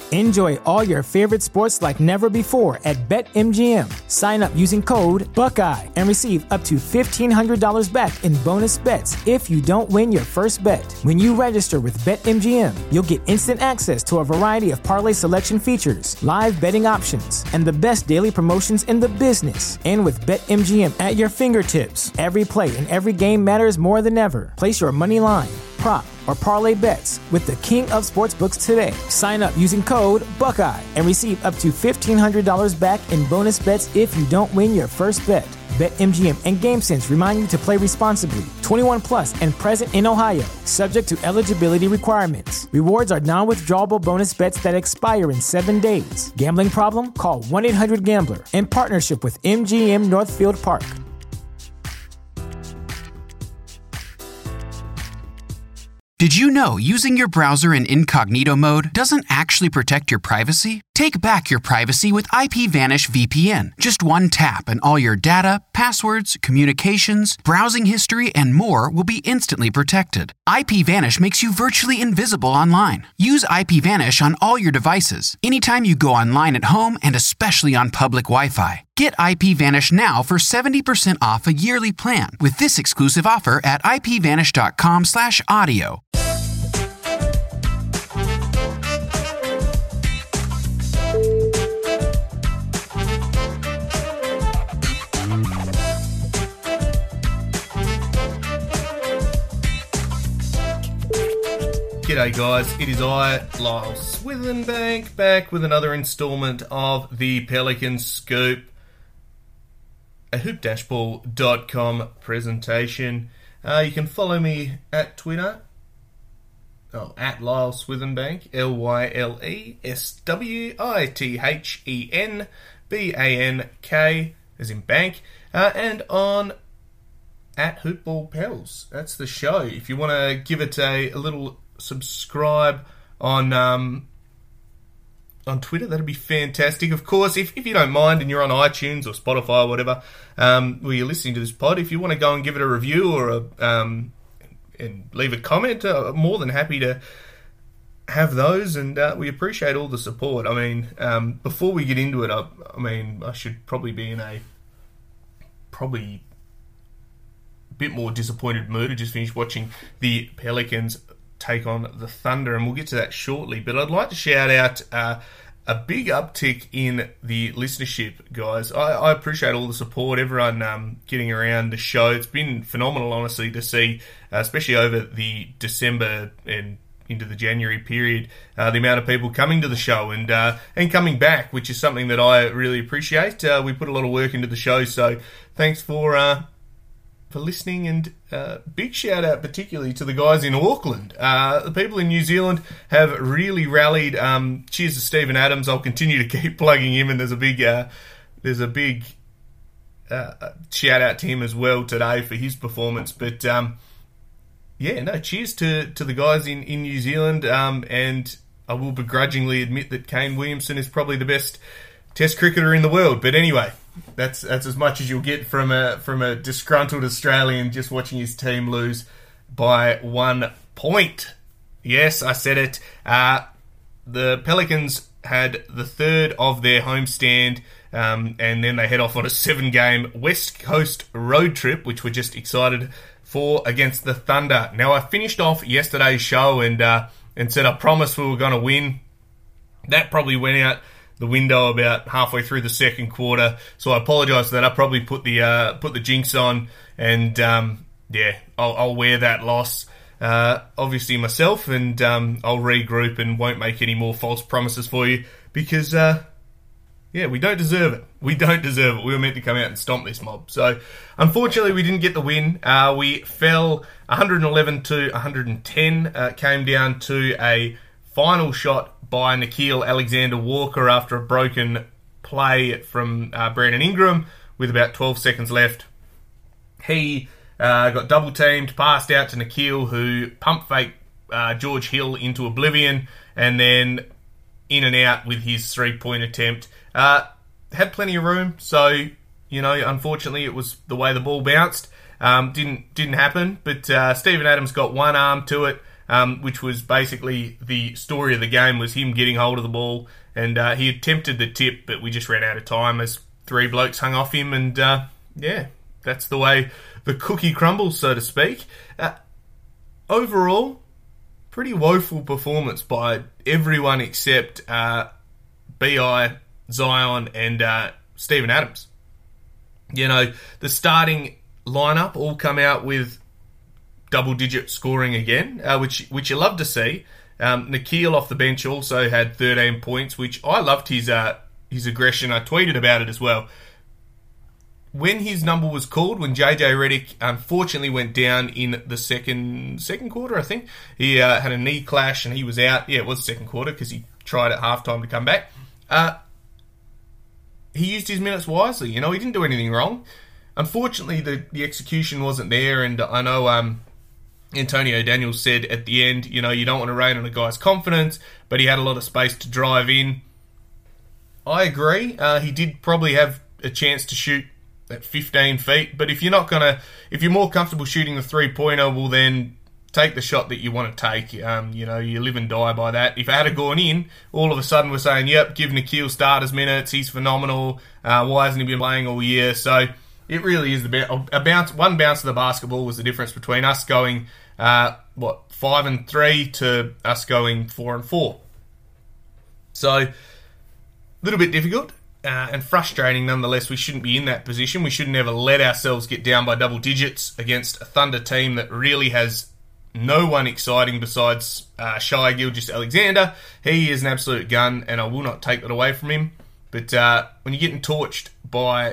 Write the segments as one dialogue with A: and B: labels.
A: Enjoy all your favorite sports like never before at BetMGM. Sign up using code Buckeye and receive up to $1,500 back in bonus bets if you don't win your first bet. When you register with BetMGM, you'll get instant access to a variety of parlay selection features, live betting options, and the best daily promotions in the business. And with BetMGM at your fingertips, every play and every game matters more than ever. Place your money line, prop, or parlay bets with the king of sportsbooks today. Sign up using code Buckeye and receive up to $1,500 back in bonus bets if you don't win your first bet. BetMGM and GameSense remind you to play responsibly. 21 plus and present in Ohio, subject to eligibility requirements. Rewards are non-withdrawable bonus bets that expire in 7 days. Gambling problem? Call 1-800-GAMBLER. In partnership with MGM Northfield Park.
B: Did you know using your browser in incognito mode doesn't actually protect your privacy? Take back your privacy with IPVanish VPN. Just one tap and all your data, passwords, communications, browsing history, and more will be instantly protected. IPVanish makes you virtually invisible online. Use IPVanish on all your devices, anytime you go online at home and especially on public Wi-Fi. Get IPVanish now for 70% off a yearly plan with this exclusive offer at ipvanish.com/audio.
C: G'day guys, it is I, Lyle Swithenbank, back with another instalment of the Pelican Scoop, a hoop-ball.com presentation. You can follow me at Twitter, at Lyle Swithenbank, LYLESWITHENBANK, as in bank, and on at HoopBallPels. That's the show. If you want to give it a little subscribe on Twitter, that'd be fantastic. Of course, if you don't mind and you're on iTunes or Spotify or whatever, where you're listening to this pod, if you want to go and give it a review or and leave a comment, I'm more than happy to have those, and we appreciate all the support. I mean, before we get into it, I should probably be in a bit more disappointed mood. I just finished watching the Pelicans take on the Thunder, and we'll get to that shortly. But I'd like to shout out a big uptick in the listenership, guys. I appreciate all the support, everyone getting around the show. It's been phenomenal, honestly, to see, especially over the December and into the January period, the amount of people coming to the show and coming back, which is something that I really appreciate. We put a lot of work into the show, so thanks for listening, and big shout out particularly to the guys in Auckland. The people in New Zealand have really rallied. Cheers to Stephen Adams. I'll continue to keep plugging him, and there's a big shout out to him as well today for his performance. But cheers to the guys in New Zealand, and I will begrudgingly admit that Kane Williamson is probably the best Test cricketer in the world. But anyway, that's as much as you'll get from a disgruntled Australian just watching his team lose by 1 point. Yes, I said it. The Pelicans had the third of their homestand, and then they head off on a 7-game West Coast road trip, which we're just excited for, against the Thunder. Now, I finished off yesterday's show and said I promised we were going to win. That probably went out the window about halfway through the second quarter, so I apologise for that. I probably put the jinx on, and I'll wear that loss, obviously myself, and I'll regroup and won't make any more false promises for you, because we don't deserve it. We don't deserve it. We were meant to come out and stomp this mob. So unfortunately, we didn't get the win. We fell 111 to 110. Came down to a final shot by Nickeil Alexander-Walker after a broken play from Brandon Ingram with about 12 seconds left. He got double-teamed, passed out to Nickeil, who pump-faked George Hill into oblivion, and then in and out with his three-point attempt. Had plenty of room, so, unfortunately it was the way the ball bounced. Didn't happen, but Stephen Adams got one arm to it, which was basically the story of the game, was him getting hold of the ball, and he attempted the tip, but we just ran out of time as 3 blokes hung off him, and that's the way the cookie crumbles, so to speak. Overall, pretty woeful performance by everyone except B.I., Zion, and Steven Adams. You know, the starting lineup all come out with double-digit scoring again, which you love to see. Nikhil off the bench also had 13 points, which I loved his aggression. I tweeted about it as well. When his number was called, when JJ Redick unfortunately went down in the second quarter, I think, he had a knee clash and he was out. Yeah, it was second quarter because he tried at halftime to come back. He used his minutes wisely. You know, he didn't do anything wrong. Unfortunately, the execution wasn't there, and I know Antonio Daniels said at the end, you know, you don't want to rain on a guy's confidence, but he had a lot of space to drive in. I agree. He did probably have a chance to shoot at 15 feet, but if you're more comfortable shooting the 3-pointer, well then take the shot that you want to take. You know, you live and die by that. If it had gone in, all of a sudden we're saying, yep, give Nikhil starters minutes, he's phenomenal. Why hasn't he been playing all year? So it really is one bounce of the basketball was the difference between us going 5-3 to us going 4-4. So a little bit difficult and frustrating nonetheless. We shouldn't be in that position. We should never let ourselves get down by double digits against a Thunder team that really has no one exciting besides Shai Gilgeous-Alexander. He is an absolute gun, and I will not take that away from him. But when you're getting torched by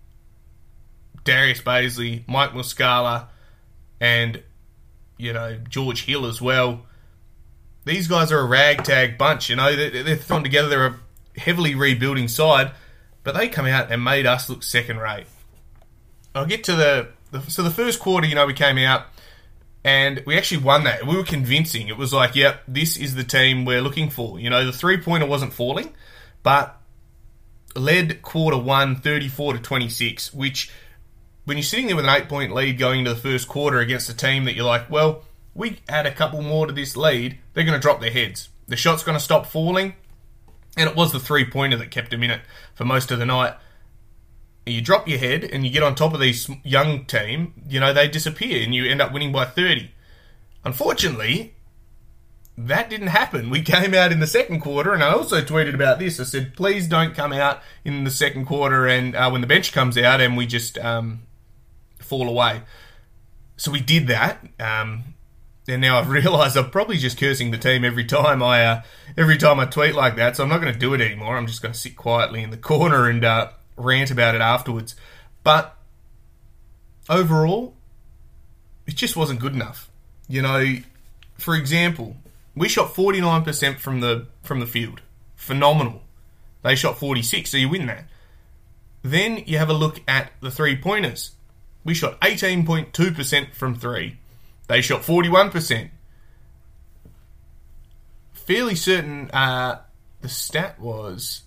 C: Darius Bazley, Mike Muscala, and, you know, George Hill as well, these guys are a ragtag bunch. You know, they're thrown together. They're a heavily rebuilding side, but they come out and made us look second rate. I'll get to the first quarter. You know, we came out and we actually won that. We were convincing. It was like, yep, this is the team we're looking for. You know, the 3-pointer wasn't falling, but led quarter 1 34-26, which when you're sitting there with an 8-point lead going into the first quarter against a team that you're like, well, we add a couple more to this lead, they're going to drop their heads. The shot's going to stop falling. And it was the 3-pointer that kept him in it for most of the night. You drop your head and you get on top of these young team, you know, they disappear and you end up winning by 30. Unfortunately, that didn't happen. We came out in the second quarter, and I also tweeted about this. I said, please don't come out in the second quarter and when the bench comes out and we just fall away. So we did that. And now I've realised I'm probably just cursing the team every time I tweet like that, so I'm not going to do it anymore. I'm just going to sit quietly in the corner and rant about it afterwards. But overall, it just wasn't good enough. You know, for example, we shot 49% from the field. Phenomenal. They shot 46, so you win that. Then you have a look at the 3-pointers. We shot 18.2% from 3. They shot 41%. Fairly certain the stat was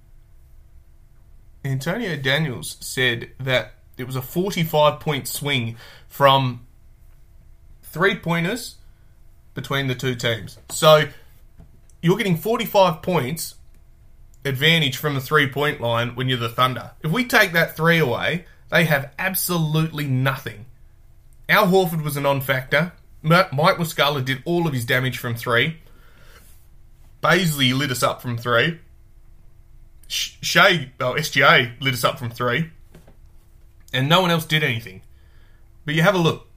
C: Antonio Daniels said that it was a 45-point swing from 3-pointers between the two teams. So you're getting 45 points advantage from the 3-point line when you're the Thunder. If we take that 3 away, they have absolutely nothing. Al Horford was a non-factor. Mike Muscala did all of his damage from 3. Bazley lit us up from 3. SGA lit us up from 3. And no one else did anything. But you have a look.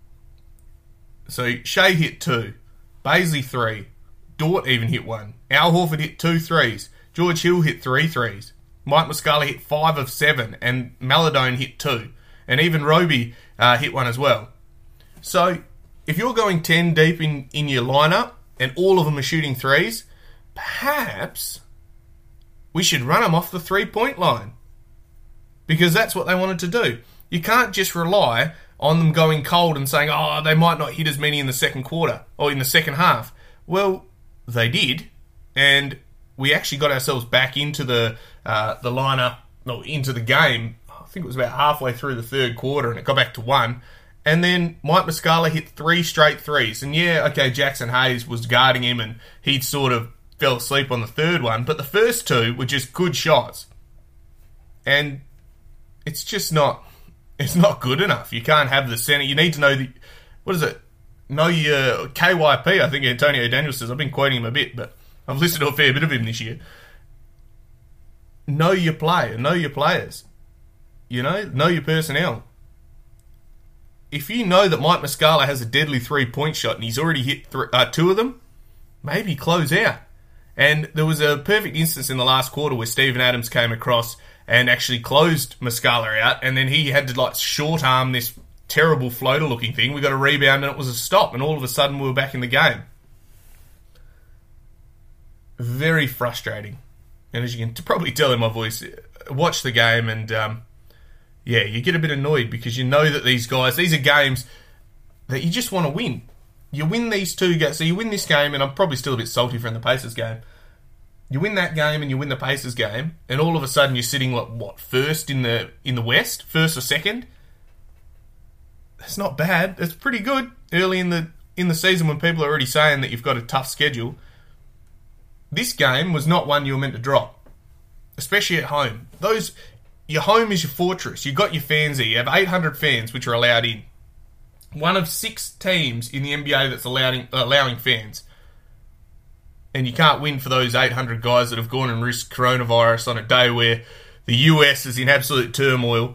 C: So Shea hit 2. Bazley 3. Dort even hit 1. Al Horford hit 2 threes. George Hill hit 3 threes. Mike Muscala hit 5 of 7. And Maladone hit 2. And even Roby hit 1 as well. So, if you're going 10 deep in your lineup and all of them are shooting 3s, perhaps we should run them off the 3-point line. Because that's what they wanted to do. You can't just rely on them going cold and saying, oh, they might not hit as many in the second quarter or in the second half. Well, they did. And we actually got ourselves back into the lineup, or into the game. I think it was about halfway through the third quarter, and it got back to 1. And then Mike Muscala hit 3 straight threes. And yeah, okay, Jackson Hayes was guarding him and he'd sort of fell asleep on the third one. But the first 2 were just good shots. And it's just not good enough. You can't have the center. You need to know know your KYP, I think Antonio Daniels says. I've been quoting him a bit, but I've listened to a fair bit of him this year. Know your player. Know your players. Know your personnel. If you know that Mike Muscala has a deadly 3-point shot and he's already hit 2 of them, maybe close out. And there was a perfect instance in the last quarter where Steven Adams came across and actually closed Muscala out, and then he had to short arm this terrible floater looking thing. We got a rebound and it was a stop, and all of a sudden we were back in the game. Very frustrating. And as you can probably tell in my voice, watch the game and you get a bit annoyed because you know that these are games that you just want to win. You win these 2 games. So you win this game, and I'm probably still a bit salty from the Pacers game. You win that game and you win the Pacers game, and all of a sudden you're sitting first in the West, first or second. That's not bad. That's pretty good early in the season when people are already saying that you've got a tough schedule. This game was not one you were meant to drop, especially at home. Your home is your fortress. You've got your fans there. You have 800 fans, which are allowed in. One of 6 teams in the NBA that's allowing fans. And you can't win for those 800 guys that have gone and risked coronavirus on a day where the US is in absolute turmoil.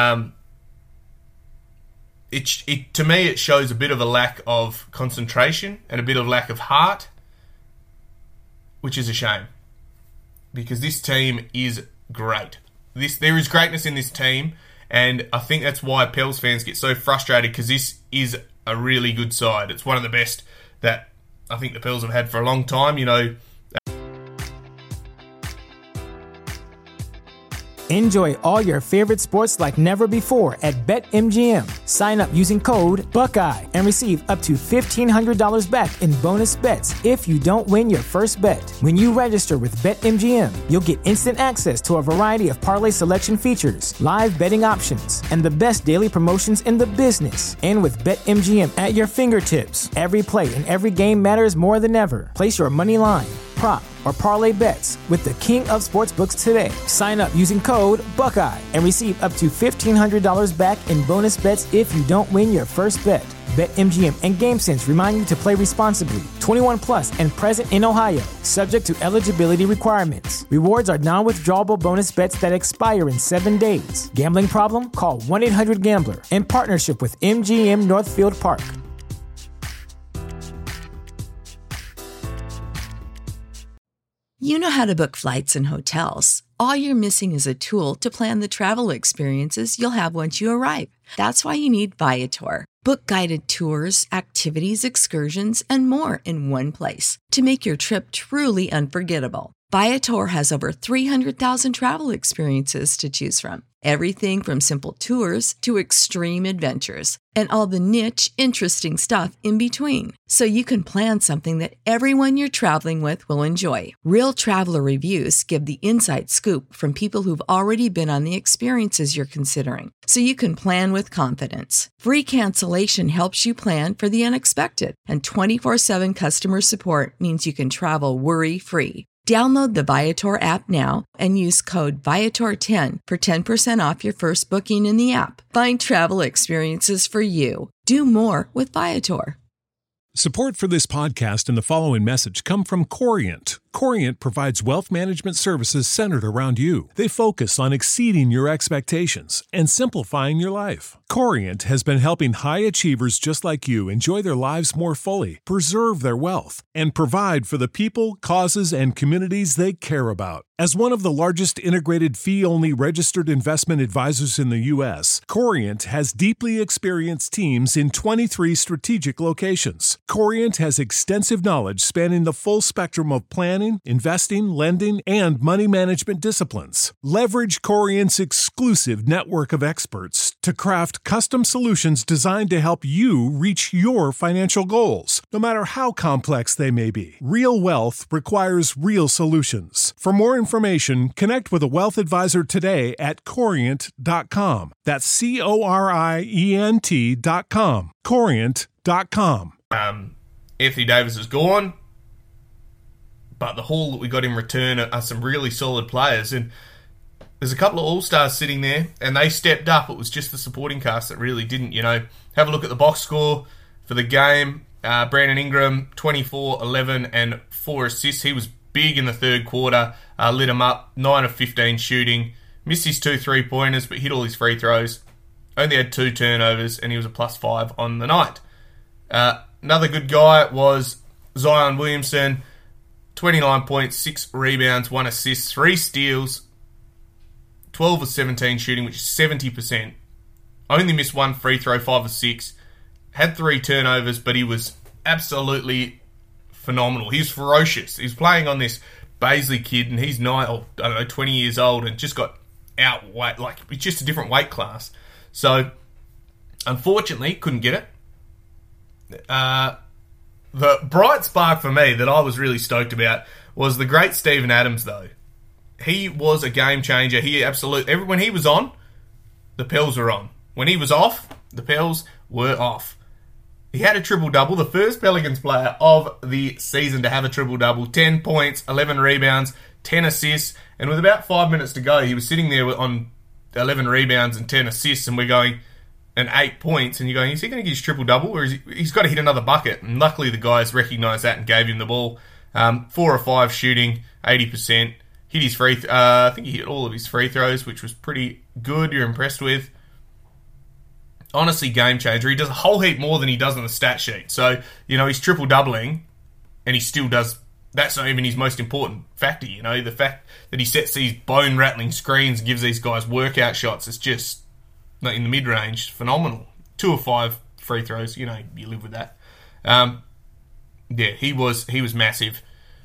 C: To me, it shows a bit of a lack of concentration and a bit of lack of heart, which is a shame. Because this team is great. There is greatness in this team, and I think that's why Pels fans get so frustrated, because this is a really good side. It's one of the best that I think the Pels have had for a long time.
A: Enjoy all your favorite sports like never before at BetMGM. Sign up using code Buckeye and receive up to $1,500 back in bonus bets if you don't win your first bet. When you register with BetMGM, you'll get instant access to a variety of parlay selection features, live betting options, and the best daily promotions in the business. And with BetMGM at your fingertips, every play and every game matters more than ever. Place your money line, prop, or parlay bets with the king of sportsbooks today. Sign up using code Buckeye and receive up to $1,500 back in bonus bets if you don't win your first bet. BetMGM and GameSense remind you to play responsibly. 21 plus and present in Ohio, subject to eligibility requirements. Rewards are non-withdrawable bonus bets that expire in 7 days. Gambling problem? Call 1-800-GAMBLER. In partnership with MGM Northfield Park.
D: You know how to book flights and hotels. All you're missing is a tool to plan the travel experiences you'll have once you arrive. That's why you need Viator. Book guided tours, activities, excursions, and more in one place to make your trip truly unforgettable. Viator has over 300,000 travel experiences to choose from. Everything from simple tours to extreme adventures and all the niche, interesting stuff in between. So you can plan something that everyone you're traveling with will enjoy. Real traveler reviews give the inside scoop from people who've already been on the experiences you're considering. So you can plan with confidence. Free cancellation helps you plan for the unexpected. And 24/7 customer support means you can travel worry-free. Download the Viator app now and use code Viator10 for 10% off your first booking in the app. Find travel experiences for you. Do more with Viator.
E: Support for this podcast and the following message come from Corient. Corient provides wealth management services centered around you. They focus on exceeding your expectations and simplifying your life. Corient has been helping high achievers just like you enjoy their lives more fully, preserve their wealth, and provide for the people, causes, and communities they care about. As one of the largest integrated fee-only registered investment advisors in the U.S., Corient has deeply experienced teams in 23 strategic locations. Corient has extensive knowledge spanning the full spectrum of plan planning, investing, lending, and money management disciplines. Leverage Corient's exclusive network of experts to craft custom solutions designed to help you reach your financial goals, no matter how complex they may be. Real wealth requires real solutions. For more information, connect with a wealth advisor today at Corient.com. That's Corient.com. Corient.com.
C: Anthony Davis is gone, but the haul that we got in return are some really solid players. And there's a couple of all-stars sitting there, and they stepped up. It was just the supporting cast that really didn't, Have a look at the box score for the game. Brandon Ingram, 24, 11, and 4 assists. He was big in the third quarter, lit him up, 9 of 15 shooting. Missed his 2 3-pointers, but hit all his free throws. Only had 2 turnovers, and he was a +5 on the night. Another good guy was Zion Williamson, 29 points, 6 rebounds, 1 assist, 3 steals, 12 of 17 shooting, which is 70%. Only missed 1 free throw, 5 of 6. Had 3 turnovers, but he was absolutely phenomenal. He's ferocious. He's playing on this Baisley kid, and he's 20 years old, and just got outweighed. It's just a different weight class. So, unfortunately, couldn't get it. The bright spark for me that I was really stoked about was the great Steven Adams, though. He was a game changer. When he was on, the Pels were on. When he was off, the Pels were off. He had a triple-double, the first Pelicans player of the season to have a triple-double. 10 points, 11 rebounds, 10 assists, and with about 5 minutes to go, he was sitting there on 11 rebounds and 10 assists, and we're going, and 8 points, and you're going, is he going to get his triple-double, or he's got to hit another bucket? And luckily the guys recognised that and gave him the ball. 4 or 5 shooting, 80%. Hit his I think he hit all of his free throws, which was pretty good. You're impressed with. Honestly, game changer. He does a whole heap more than he does on the stat sheet. So, he's triple-doubling, and he still does. That's not even his most important factor, The fact that he sets these bone-rattling screens and gives these guys workout shots, it's just, in the mid-range, phenomenal. 2 of 5 free throws, you live with that. He was massive.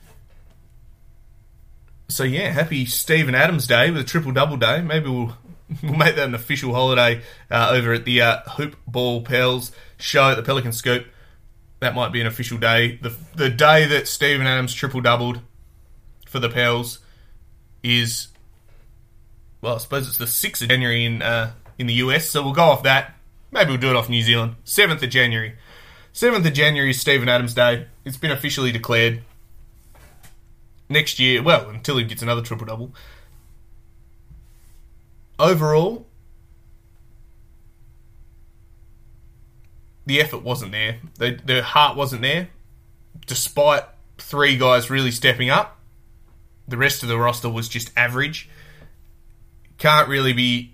C: So happy Steven Adams Day with a triple-double day. Maybe we'll make that an official holiday over at the Hoop Ball Pels show at the Pelican Scoop. That might be an official day. The day that Steven Adams triple-doubled for the Pels is, I suppose it's the 6th of January in the US, so we'll go off that. Maybe we'll do it off New Zealand. 7th of January. 7th of January is Steven Adams Day. It's been officially declared. Next year, until he gets another triple-double. Overall, the effort wasn't there. The heart wasn't there. Despite 3 guys really stepping up, the rest of the roster was just average. Can't really be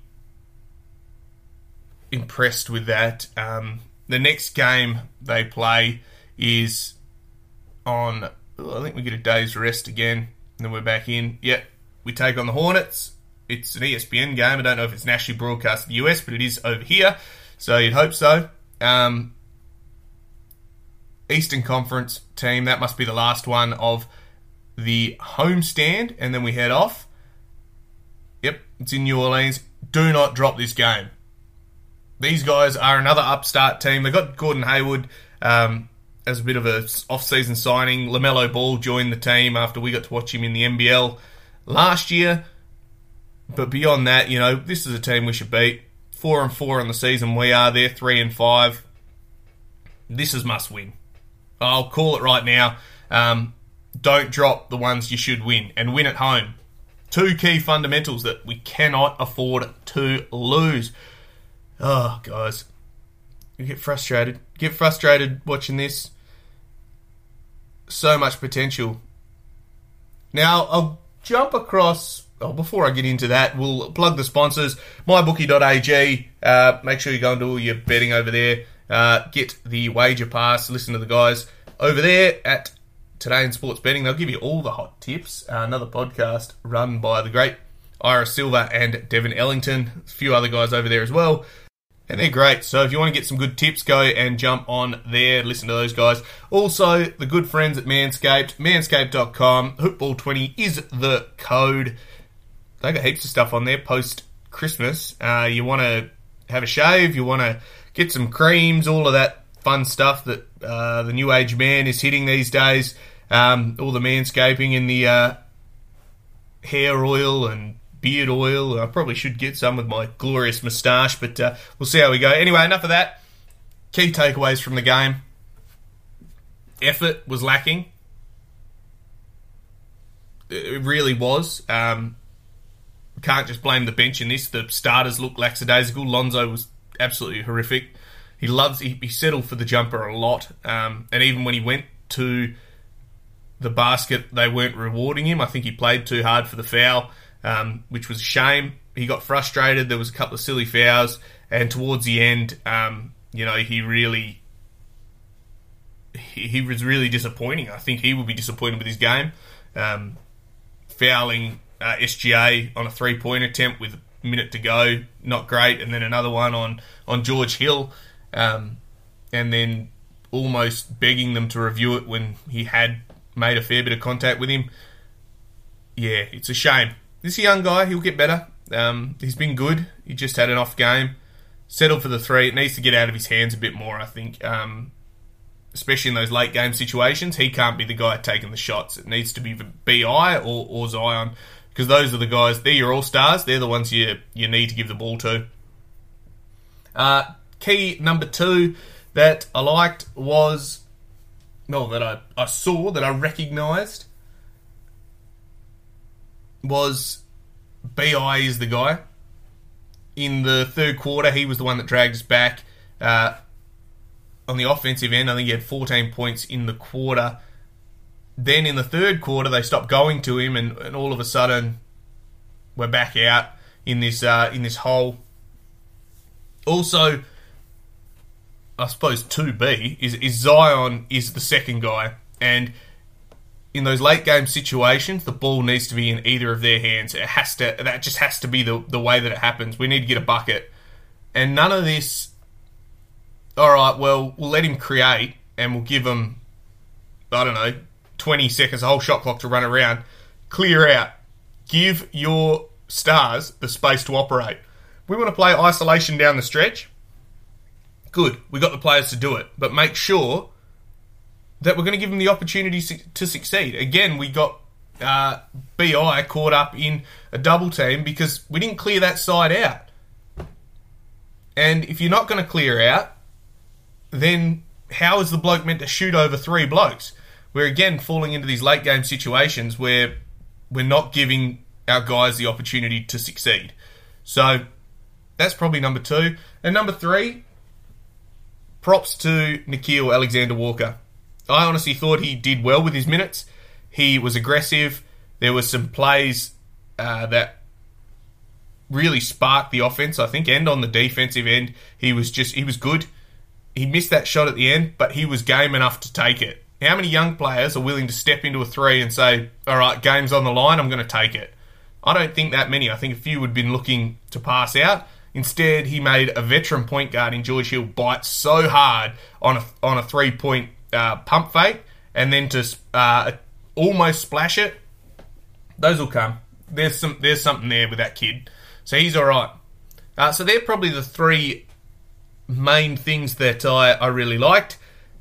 C: impressed with that. The next game they play is on, I think we get a day's rest again, and then we're back in. We take on the Hornets. It's an ESPN game. I don't know if it's nationally broadcast in the US, but it is over here, so you'd hope so. Eastern Conference team, that must be the last one of the homestand, and then we head off. It's in New Orleans. Do not drop this game. These guys are another upstart team. They got Gordon Hayward as a bit of a off-season signing. LaMelo Ball joined the team after we got to watch him in the NBL last year. But beyond that, this is a team we should beat. 4-4 on the season. We are there 3-5. This is must win. I'll call it right now. Don't drop the ones you should win, and win at home. 2 key fundamentals that we cannot afford to lose. Oh, guys. You get frustrated. Get frustrated watching this. So much potential. Now, I'll jump across. Before I get into that, we'll plug the sponsors. MyBookie.ag. Make sure you go and do all your betting over there. Get the wager pass. Listen to the guys over there at Today in Sports Betting. They'll give you all the hot tips. Another podcast run by the great Ira Silver and Devin Ellington. A few other guys over there as well. And they're great. So if you want to get some good tips, go and jump on there. Listen to those guys. Also, the good friends at Manscaped. Manscaped.com. Hoopball20 is the code. They got heaps of stuff on there post-Christmas. You want to have a shave. You want to get some creams. All of that fun stuff that the new age man is hitting these days. All the manscaping and the hair oil and beard oil. I probably should get some with my glorious moustache, but we'll see how we go. Anyway, enough of that. Key takeaways from the game. Effort was lacking. It really was. Can't just blame the bench in this. The starters looked lackadaisical. Lonzo was absolutely horrific. He settled for the jumper a lot. And even when he went to the basket, they weren't rewarding him. I think he played too hard for the foul, which was a shame. He got frustrated. There was a couple of silly fouls. And towards the end, he was really disappointing. I think he will be disappointed with his game. Fouling SGA on a three-point attempt with a minute to go, not great. And then another one on George Hill. And then almost begging them to review it when he had made a fair bit of contact with him. Yeah, it's a shame. This young guy, he'll get better. He's been good. He just had an off game. Settled for the three. It needs to get out of his hands a bit more, I think. Especially in those late game situations. He can't be the guy taking the shots. It needs to be BI or Zion. Because those are the guys, they're your all-stars. They're the ones you need to give the ball to. Key number 2 that I liked was... that I saw, that I recognised, was BI is the guy. In the third quarter, he was the one that dragged us back. On the offensive end, I think he had 14 points in the quarter. Then in the third quarter, they stopped going to him, and all of a sudden, we're back out in this hole. Also, I suppose 2B is Zion is the second guy, and in those late game situations, the ball needs to be in either of their hands. That just has to be the way that it happens. We need to get a bucket, and none of this. All right, well, we'll let him create, and we'll give him, 20 seconds, a whole shot clock to run around. Clear out. Give your stars the space to operate. We want to play isolation down the stretch. Good, we got the players to do it, but make sure that we're going to give them the opportunity to succeed. Again, we got BI caught up in a double team because we didn't clear that side out. And if you're not going to clear out, then how is the bloke meant to shoot over 3 blokes? We're again falling into these late game situations where we're not giving our guys the opportunity to succeed. So that's probably number 2. And number 3, props to Nickeil Alexander-Walker. I honestly thought he did well with his minutes. He was aggressive. There were some plays that really sparked the offense, I think, and on the defensive end, he was good. He missed that shot at the end, but he was game enough to take it. How many young players are willing to step into a 3 and say, all right, game's on the line, I'm going to take it? I don't think that many. I think a few would have been looking to pass out. Instead, he made a veteran point guard in George Hill bite so hard on a 3-point pump fake, and then to almost splash it. Those will come. There's something there with that kid. So he's all right. So they're probably the 3 main things that I really liked.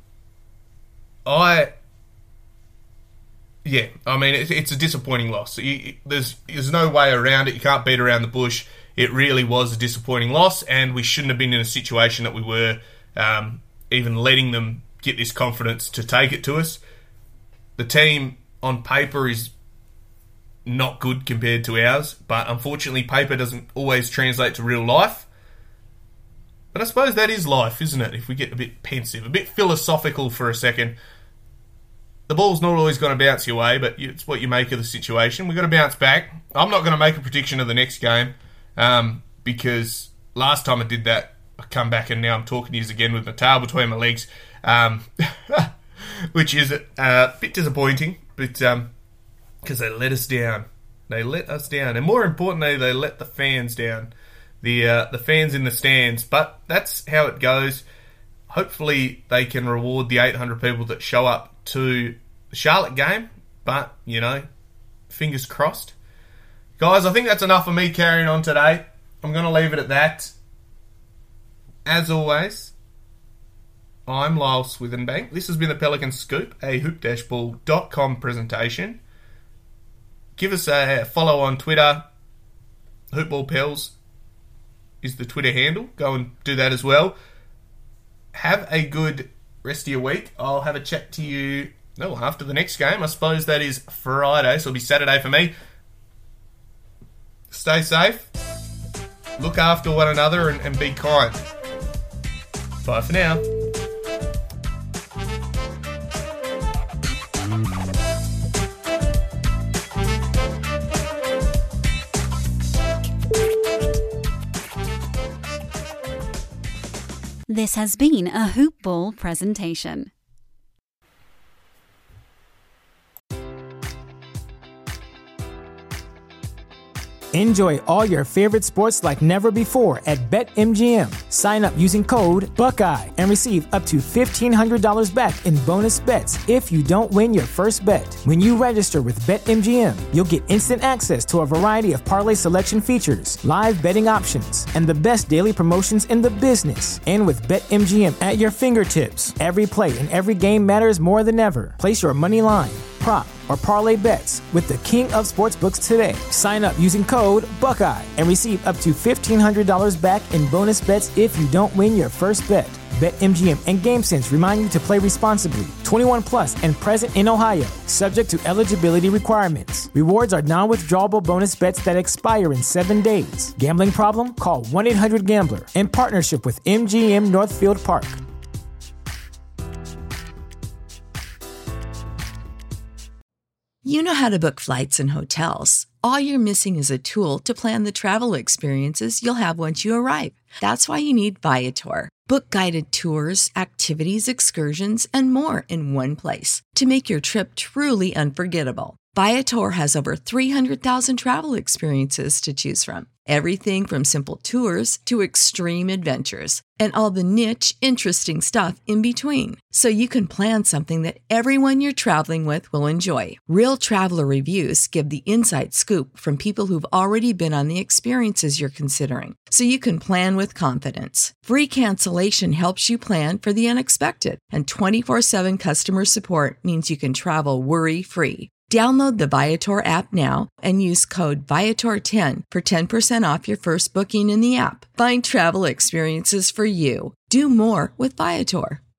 C: It's a disappointing loss. There's no way around it. You can't beat around the bush. It really was a disappointing loss, and we shouldn't have been in a situation that we were, even letting them get this confidence to take it to us. The team on paper is not good compared to ours, but unfortunately paper doesn't always translate to real life. But I suppose that is life, isn't it? If we get a bit pensive, a bit philosophical for a second. The ball's not always going to bounce your way, but it's what you make of the situation. We've got to bounce back. I'm not going to make a prediction of the next game, because last time I did that, I come back and now I'm talking to you again with my tail between my legs, which is a bit disappointing, but because they let us down. They let us down. And more importantly, they let the fans down. the fans in the stands. But that's how it goes. Hopefully they can reward the 800 people that show up to the Charlotte game. But, fingers crossed. Guys, I think that's enough of me carrying on today. I'm going to leave it at that. As always, I'm Lyle Swithenbank. This has been the Pelican Scoop, a hoop-ball.com presentation. Give us a follow on Twitter. HoopBallPels is the Twitter handle. Go and do that as well. Have a good rest of your week. I'll have a chat to you after the next game. I suppose that is Friday, so it'll be Saturday for me. Stay safe. Look after one another and be kind. Bye for now.
F: This has been a Hoop Ball presentation.
A: Enjoy all your favorite sports like never before at BetMGM. Sign up using code Buckeye and receive up to $1,500 back in bonus bets if you don't win your first bet. When you register with BetMGM, you'll get instant access to a variety of parlay selection features, live betting options, and the best daily promotions in the business. And with BetMGM at your fingertips, every play and every game matters more than ever. Place your money line, prop, or parlay bets with the king of sportsbooks today. Sign up using code Buckeye and receive up to $1,500 back in bonus bets if you don't win your first bet. BetMGM and GameSense remind you to play responsibly. 21 plus and present in Ohio, subject to eligibility requirements. Rewards are non-withdrawable bonus bets that expire in 7 days. Gambling problem? Call 1-800-GAMBLER. In partnership with MGM Northfield Park.
D: You know how to book flights and hotels. All you're missing is a tool to plan the travel experiences you'll have once you arrive. That's why you need Viator. Book guided tours, activities, excursions, and more in one place to make your trip truly unforgettable. Viator has over 300,000 travel experiences to choose from. Everything from simple tours to extreme adventures and all the niche, interesting stuff in between. So you can plan something that everyone you're traveling with will enjoy. Real traveler reviews give the inside scoop from people who've already been on the experiences you're considering. So you can plan with confidence. Free cancellation helps you plan for the unexpected. And 24/7 customer support means you can travel worry-free. Download the Viator app now and use code Viator10 for 10% off your first booking in the app. Find travel experiences for you. Do more with Viator.